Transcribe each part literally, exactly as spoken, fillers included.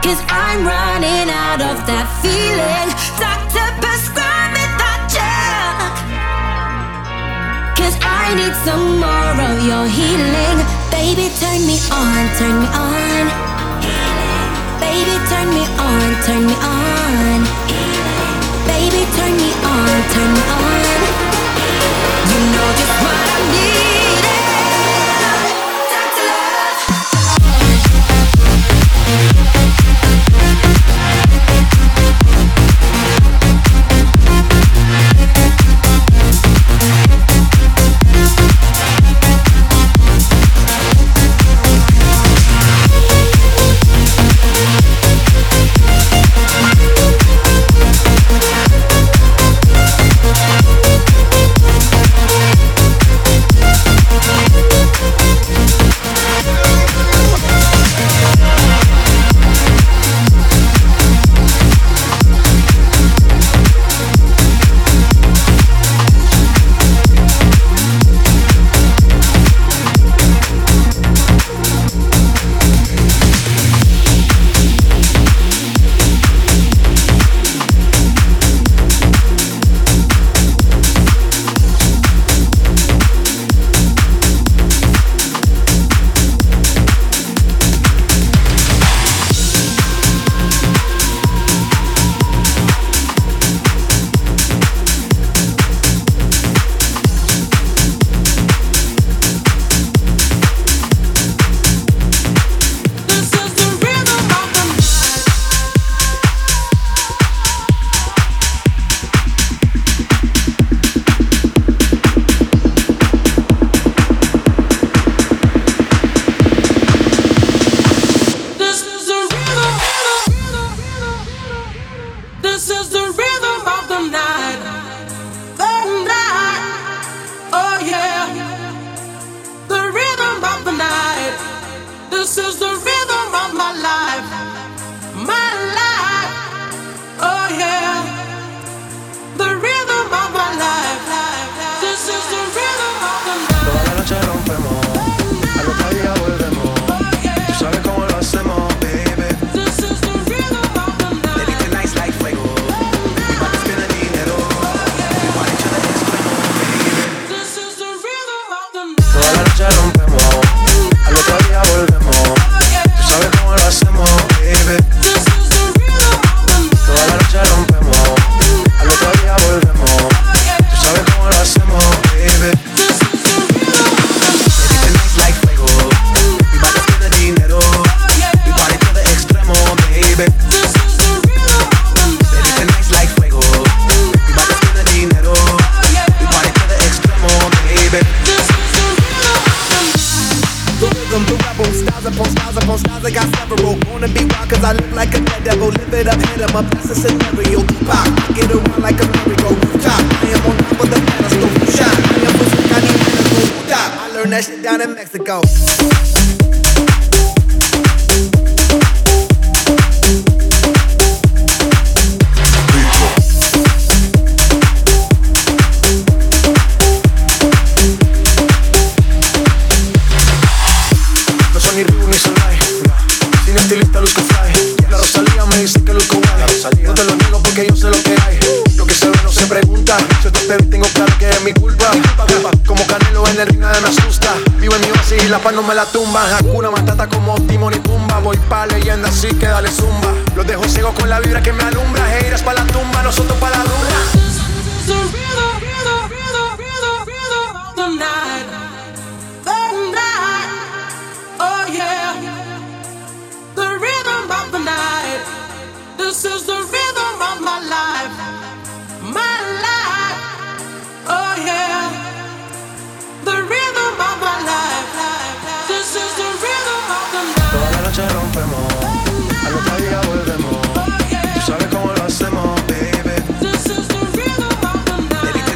Cause I'm running out of that feeling. Doctor, prescribe me that drug. Cause I need some more of your healing. Baby, turn me on, turn me on. Baby, turn me on, turn me on. Baby, turn me on, turn me on. You know just what I need. Doctor Love. No me la tumban, Hakuna Matata como Timon y Pumba. Voy pa' leyenda, así que dale zumba. Los dejo ciego con la vibra que me alumbra. Heiras pa' la tumba, nosotros pa' la dura. This is the rhythm of my life, my life, oh yeah. The rhythm of my life, this is the rhythm of the night. Toda la noche rompemos, al otro día volvemos. Tú sabes cómo lo hacemos, baby. This is the rhythm of the night.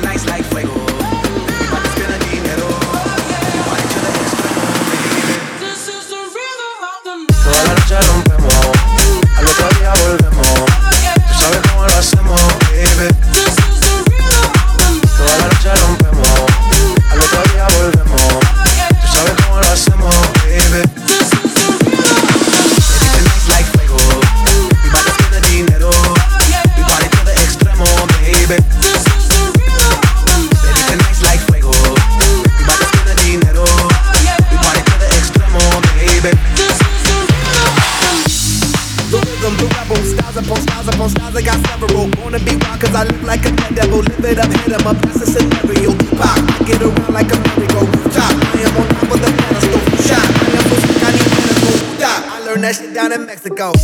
I'm a pass a scenario. Pop, get around like a merry-go. Top, I am on top of the pedestal. Shot, I am so sick, I need medical. Stop, I learned that shit down in Mexico.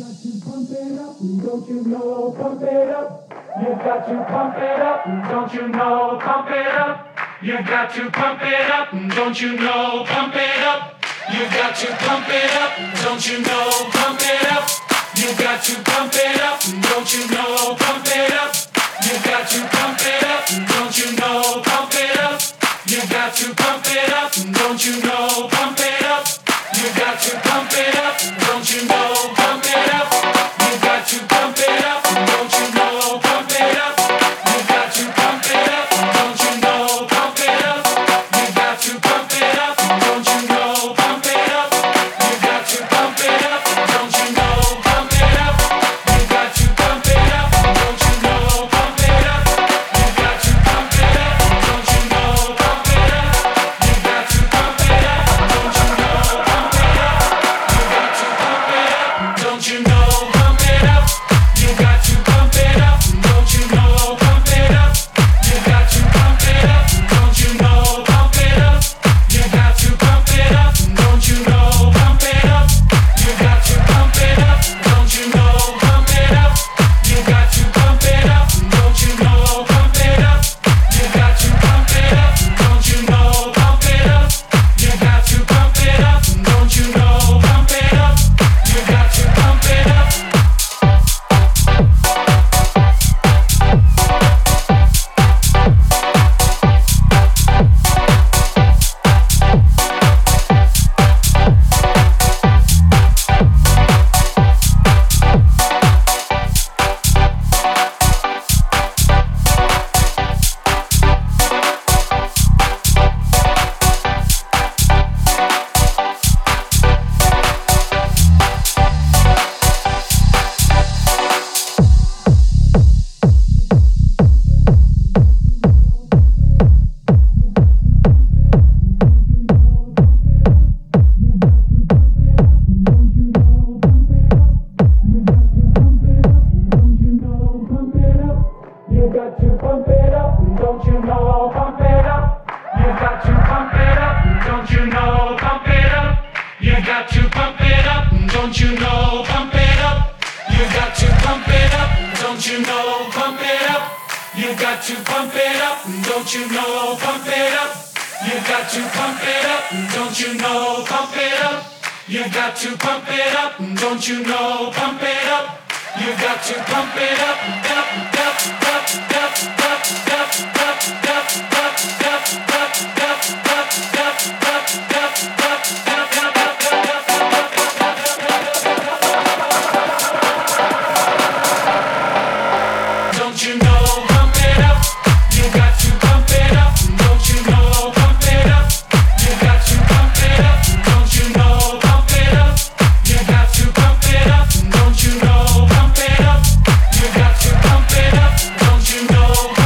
Don't you know, pump it up. You got to pump it up. Don't you know, pump it up. You got to pump it up. Don't you know, pump it up. You got to pump it up. Don't you know, pump it up. You got to pump it up. Don't you know, pump it up. You got to pump it up. Don't you know, pump it up. You got to pump it up. Don't you know, pump it up. You got to pump it up. Don't you know, pump it up. You got to pump it up. Don't you know, pump it up. You got to pump it up. Don't you know, pump it up. You got to pump it up. Don't you know, pump it up. You got to pump it up. Don't you know, pump it up. You got to pump it up. Don't you know, pump it up. You got to pump it up. Don't you know, pump it up. You got to pump it up. Don't you know, pump it up. You got to pump it up. Don't you know, pump it up. You got to pump it up. Don't you know, pump it up. You got to pump it up. Don't you know, pump it up. You got to pump it up. Don't you know, pump it up. You got to pump it up. Don't you know, pump it up. You got to pump it up. Don't you know, pump it up. You got to pump it up. Don't you know, pump it up. You got to pump it up. Don't you know, pump it up. You got to pump it up. You got to pump it up, don't you know, pump it up. You got to pump it up, don't you know, pump it up. You got to pump it up, don't you know, pump it up. You got to pump it up, don't you know, pump it up. You got to pump it up, don't you know, pump it up. You got to pump it up, don't you know, pump it up. You got to pump it up, don't you know, pump it up. You got to pump it up, up, up, up, up, up, up, up, up, up, up, up, up, don't you know, pump it up. You got to pump it up. Don't you know, pump it up. You got to pump it up. Don't you know, pump it up. You got to pump it up. Don't you know, pump it up. You got to pump it up. Don't you know.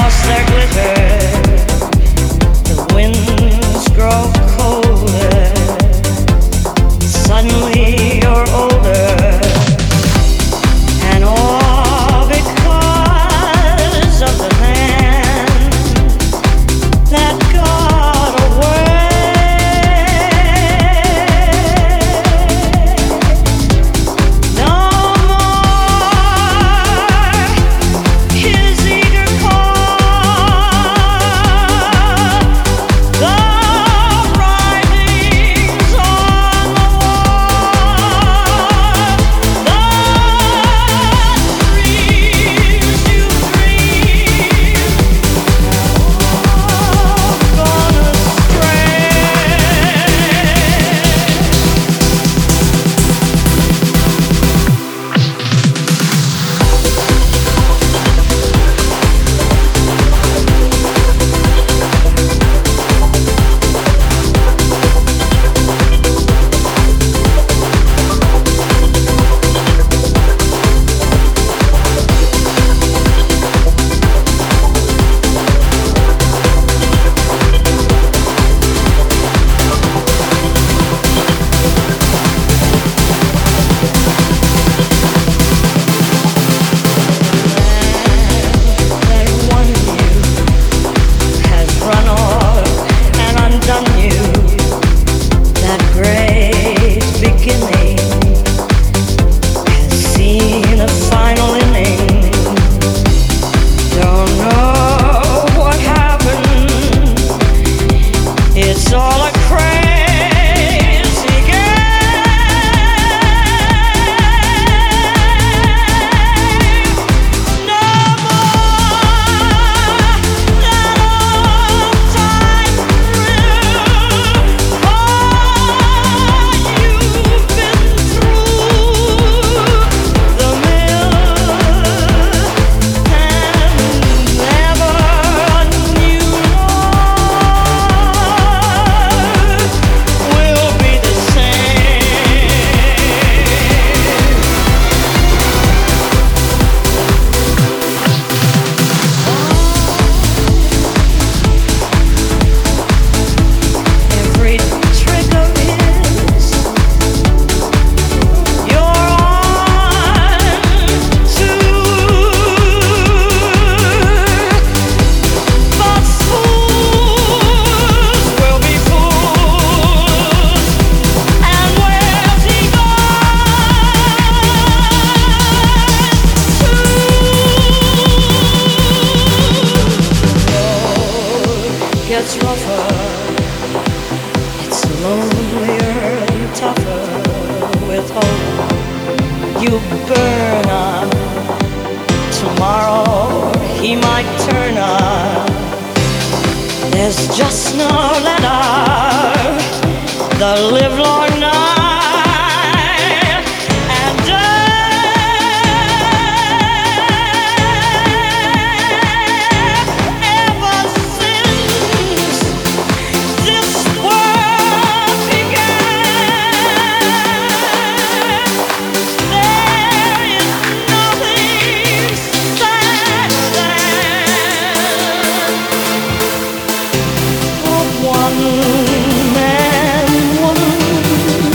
One man, woman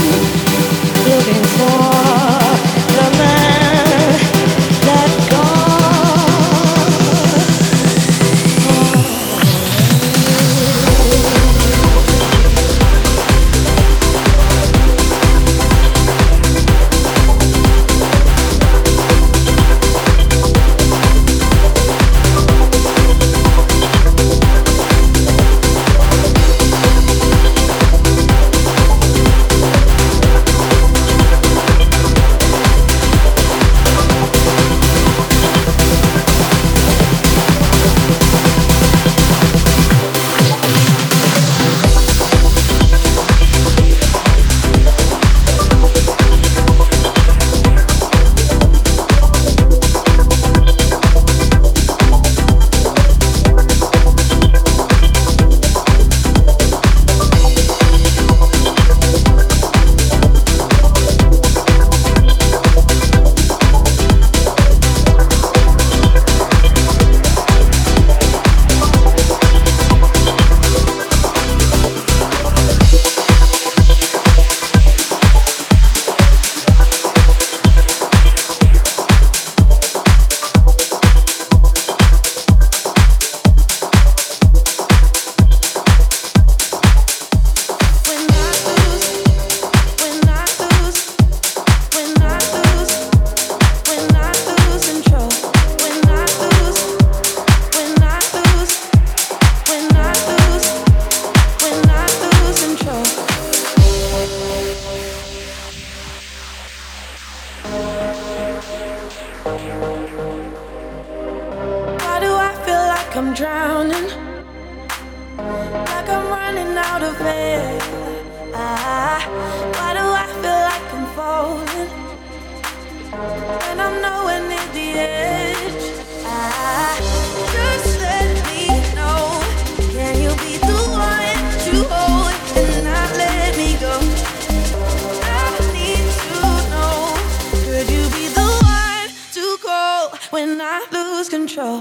I'm drowning, like I'm running out of air. Ah, why do I feel like I'm falling when I'm nowhere near the edge? Ah, just let me know. Can you be the one to hold and not let me go? I need to know. Could you be the one to call when I lose control?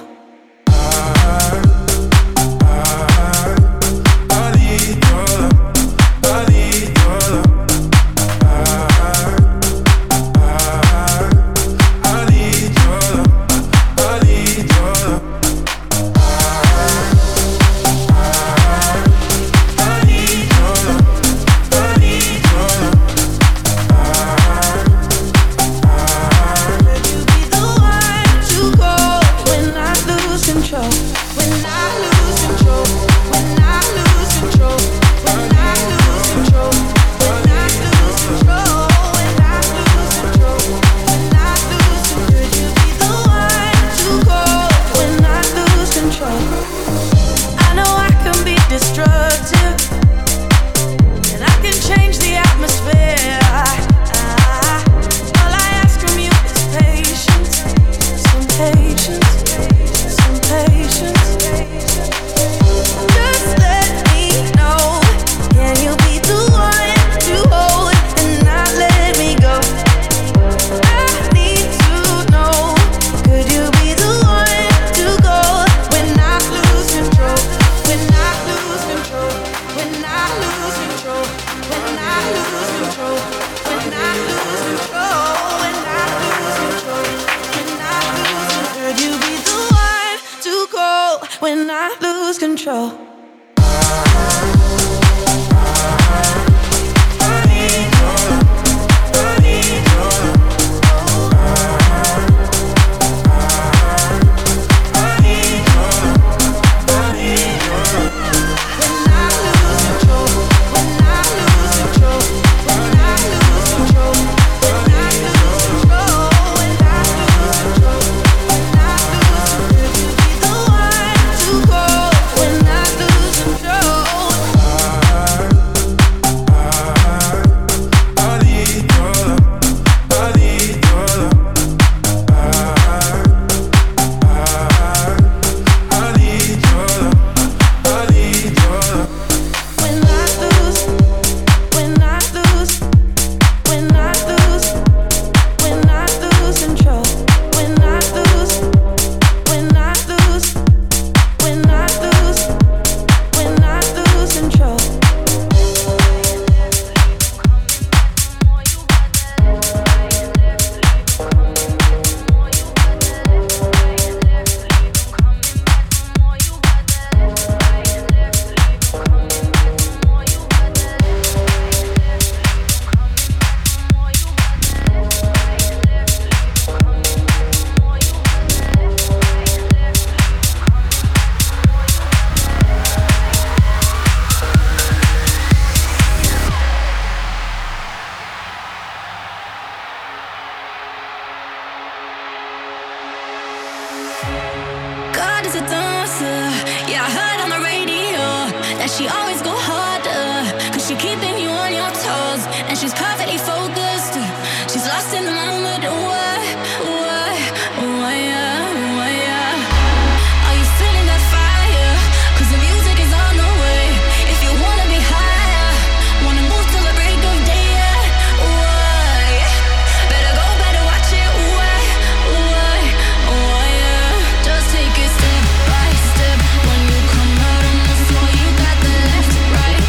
Step by step, when you come out, I'm the floor, you got the left, right.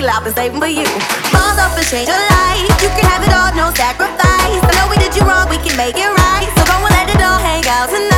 feel I've been saving for you. Balls up and change your life. You can have it all, no sacrifice. I know we did you wrong, we can make it right. So go and let it all hang out tonight.